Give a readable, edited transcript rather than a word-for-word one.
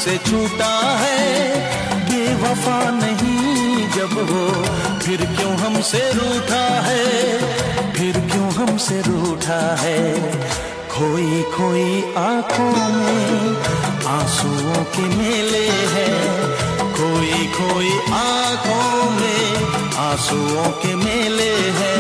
हमसे छूटा है, बेवफा नहीं जब वो, फिर क्यों हमसे रूठा है, फिर क्यों हमसे रूठा है। खोई खोई आंखों में आंसुओं के मेले हैं, खोई खोई आंखों में आंसुओं के मेले हैं।